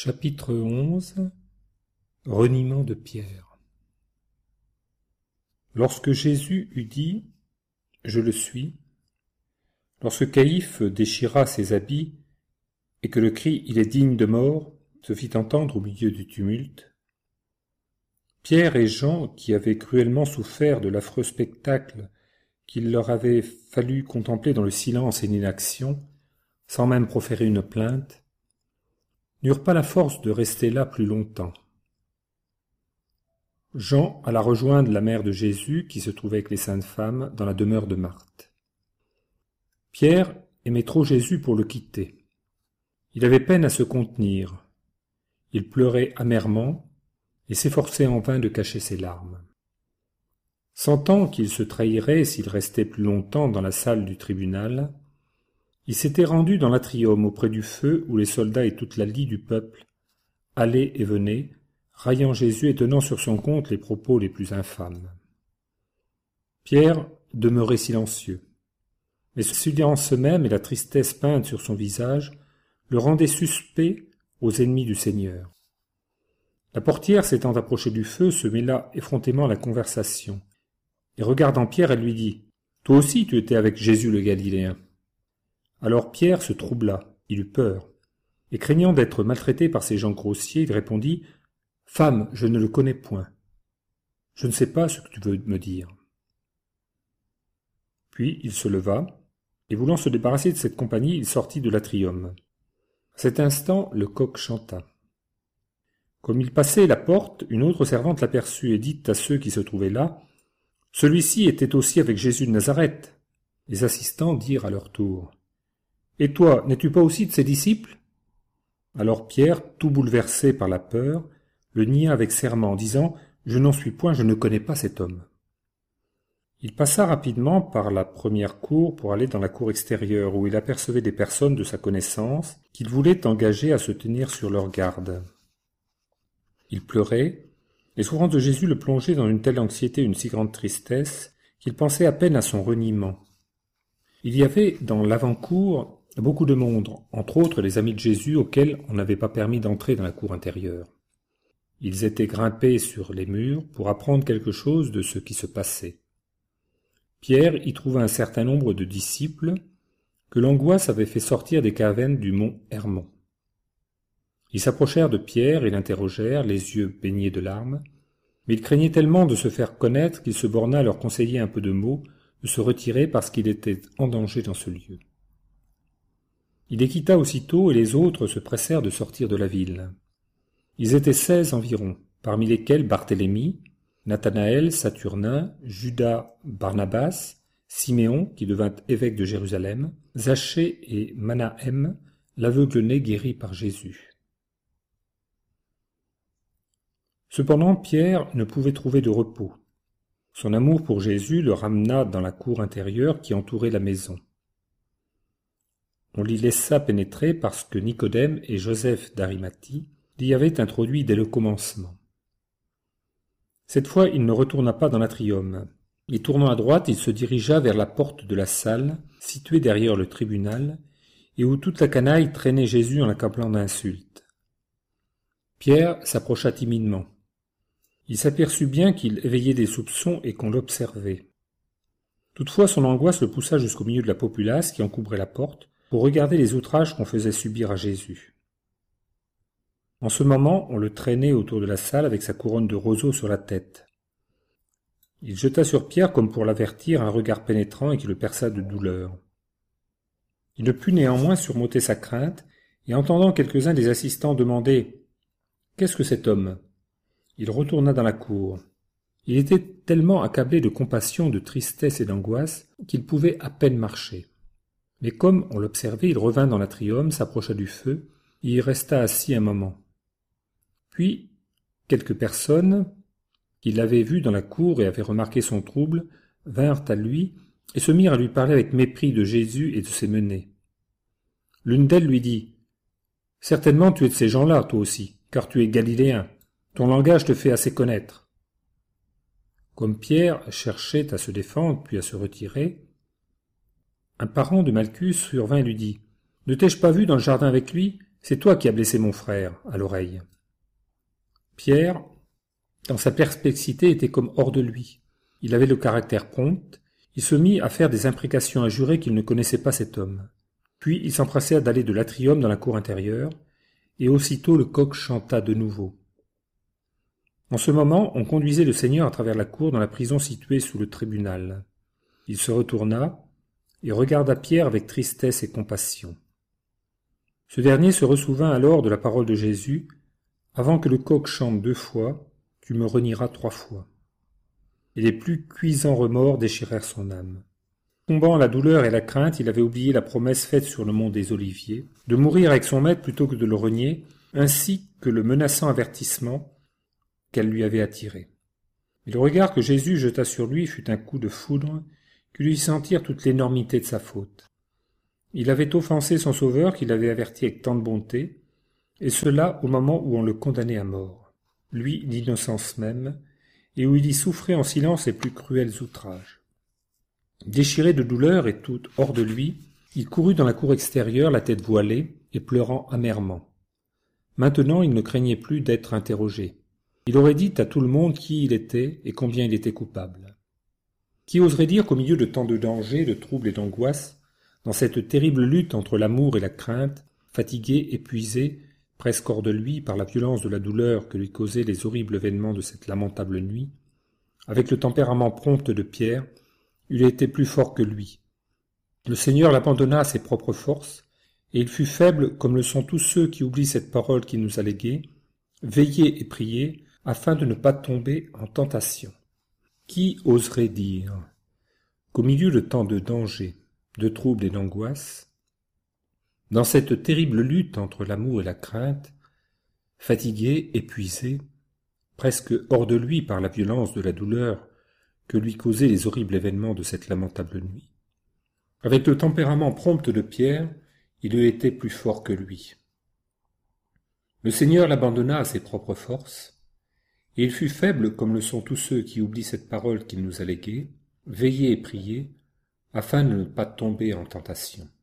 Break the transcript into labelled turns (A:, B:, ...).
A: Chapitre 11 Reniement de Pierre. Lorsque Jésus eut dit « Je le suis », lorsque Caïphe déchira ses habits et que le cri « Il est digne de mort » se fit entendre au milieu du tumulte, Pierre et Jean, qui avaient cruellement souffert de l'affreux spectacle qu'il leur avait fallu contempler dans le silence et l'inaction, sans même proférer une plainte, n'eurent pas la force de rester là plus longtemps. Jean alla rejoindre la mère de Jésus qui se trouvait avec les saintes femmes dans la demeure de Marthe. Pierre aimait trop Jésus pour le quitter. Il avait peine à se contenir. Il pleurait amèrement et s'efforçait en vain de cacher ses larmes. Sentant qu'il se trahirait s'il restait plus longtemps dans la salle du tribunal, il s'était rendu dans l'atrium auprès du feu où les soldats et toute la lie du peuple allaient et venaient, raillant Jésus et tenant sur son compte les propos les plus infâmes. Pierre demeurait silencieux, mais ce silence même et la tristesse peinte sur son visage le rendaient suspect aux ennemis du Seigneur. La portière s'étant approchée du feu se mêla effrontément à la conversation, et regardant Pierre, elle lui dit « Toi aussi tu étais avec Jésus le Galiléen ». Alors Pierre se troubla, il eut peur, et craignant d'être maltraité par ces gens grossiers, il répondit « Femme, je ne le connais point. Je ne sais pas ce que tu veux me dire. » Puis il se leva, et voulant se débarrasser de cette compagnie, il sortit de l'atrium. À cet instant, le coq chanta. Comme il passait la porte, une autre servante l'aperçut et dit à ceux qui se trouvaient là « Celui-ci était aussi avec Jésus de Nazareth. » Les assistants dirent à leur tour « Et toi, n'es-tu pas aussi de ses disciples ?» Alors Pierre, tout bouleversé par la peur, le nia avec serment, disant « Je n'en suis point, je ne connais pas cet homme. » Il passa rapidement par la première cour pour aller dans la cour extérieure, où il apercevait des personnes de sa connaissance qu'il voulait engager à se tenir sur leur garde. Il pleurait, les souffrances de Jésus le plongeaient dans une telle anxiété et une si grande tristesse qu'il pensait à peine à son reniement. Il y avait dans l'avant-cour beaucoup de monde, entre autres les amis de Jésus auxquels on n'avait pas permis d'entrer dans la cour intérieure. Ils étaient grimpés sur les murs pour apprendre quelque chose de ce qui se passait. Pierre y trouva un certain nombre de disciples que l'angoisse avait fait sortir des cavernes du mont Hermon. Ils s'approchèrent de Pierre et l'interrogèrent, les yeux baignés de larmes, mais il craignait tellement de se faire connaître qu'il se borna à leur conseiller un peu de mots, de se retirer parce qu'il était en danger dans ce lieu. Il les quitta aussitôt et les autres se pressèrent de sortir de la ville. Ils étaient 16 environ, parmi lesquels Barthélemy, Nathanaël, Saturnin, Judas, Barnabas, Siméon, qui devint évêque de Jérusalem, Zachée et Manahem, l'aveugle-né guéri par Jésus. Cependant, Pierre ne pouvait trouver de repos. Son amour pour Jésus le ramena dans la cour intérieure qui entourait la maison. On l'y laissa pénétrer parce que Nicodème et Joseph d'Arimathie l'y avaient introduit dès le commencement. Cette fois, il ne retourna pas dans l'atrium. Et tournant à droite, il se dirigea vers la porte de la salle, située derrière le tribunal, et où toute la canaille traînait Jésus en l'accablant d'insultes. Pierre s'approcha timidement. Il s'aperçut bien qu'il éveillait des soupçons et qu'on l'observait. Toutefois, son angoisse le poussa jusqu'au milieu de la populace qui encombrait la porte, pour regarder les outrages qu'on faisait subir à Jésus. En ce moment, on le traînait autour de la salle avec sa couronne de roseaux sur la tête. Il jeta sur Pierre comme pour l'avertir un regard pénétrant et qui le perça de douleur. Il ne put néanmoins surmonter sa crainte, et entendant quelques-uns des assistants demander « Qu'est-ce que cet homme ?» il retourna dans la cour. Il était tellement accablé de compassion, de tristesse et d'angoisse qu'il pouvait à peine marcher. Mais comme on l'observait, il revint dans l'atrium, s'approcha du feu, et y resta assis un moment. Puis, quelques personnes, qui l'avaient vu dans la cour et avaient remarqué son trouble, vinrent à lui et se mirent à lui parler avec mépris de Jésus et de ses menées. L'une d'elles lui dit « Certainement tu es de ces gens-là, toi aussi, car tu es galiléen. Ton langage te fait assez connaître. » Comme Pierre cherchait à se défendre puis à se retirer, un parent de Malchus survint et lui dit « Ne t'ai-je pas vu dans le jardin avec lui, C'est toi qui as blessé mon frère, à l'oreille. » Pierre, dans sa perplexité, était comme hors de lui. Il avait le caractère prompt. Il se mit à faire des imprécations à jurer qu'il ne connaissait pas cet homme. Puis il s'empressa d'aller de l'atrium dans la cour intérieure, et aussitôt le coq chanta de nouveau. En ce moment, on conduisait le Seigneur à travers la cour dans la prison située sous le tribunal. Il se retourna et regarda Pierre avec tristesse et compassion. Ce dernier se ressouvint alors de la parole de Jésus, « Avant que le coq chante 2 fois, tu me renieras 3 fois. » Et les plus cuisants remords déchirèrent son âme. Tombant à la douleur et la crainte, il avait oublié la promesse faite sur le mont des Oliviers, de mourir avec son maître plutôt que de le renier, ainsi que le menaçant avertissement qu'elle lui avait attiré. Et le regard que Jésus jeta sur lui fut un coup de foudre qui lui fit sentir toute l'énormité de sa faute. Il avait offensé son Sauveur qu'il avait averti avec tant de bonté, et cela au moment où on le condamnait à mort, lui l'innocence même, et où il y souffrait en silence les plus cruels outrages. Déchiré de douleur et tout hors de lui, il courut dans la cour extérieure, la tête voilée, et pleurant amèrement. Maintenant, il ne craignait plus d'être interrogé. Il aurait dit à tout le monde qui il était et combien il était coupable. Qui oserait dire qu'au milieu de tant de dangers, de troubles et d'angoisses, dans cette terrible lutte entre l'amour et la crainte, fatigué, épuisé, presque hors de lui par la violence de la douleur que lui causaient les horribles événements de cette lamentable nuit, avec le tempérament prompt de Pierre, il était plus fort que lui. Le Seigneur l'abandonna à ses propres forces, et il fut faible comme le sont tous ceux qui oublient cette parole qu'il nous a léguée, veillez et priez, afin de ne pas tomber en tentation. Qui oserait dire qu'au milieu de tant de dangers, de troubles et d'angoisses, dans cette terrible lutte entre l'amour et la crainte, fatigué, épuisé, presque hors de lui par la violence de la douleur que lui causaient les horribles événements de cette lamentable nuit, avec le tempérament prompt de Pierre, il eût été plus fort que lui. Le Seigneur l'abandonna à ses propres forces, et il fut faible comme le sont tous ceux qui oublient cette parole qu'il nous a léguée, veillez et priez, afin de ne pas tomber en tentation.